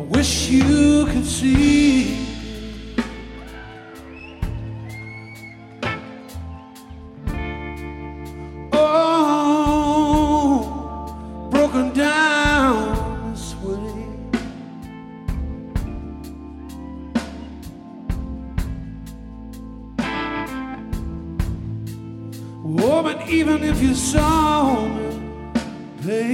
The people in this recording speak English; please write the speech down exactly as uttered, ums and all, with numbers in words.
wish you could see. Oh, broken down this way. Oh, but even if you saw me, baby,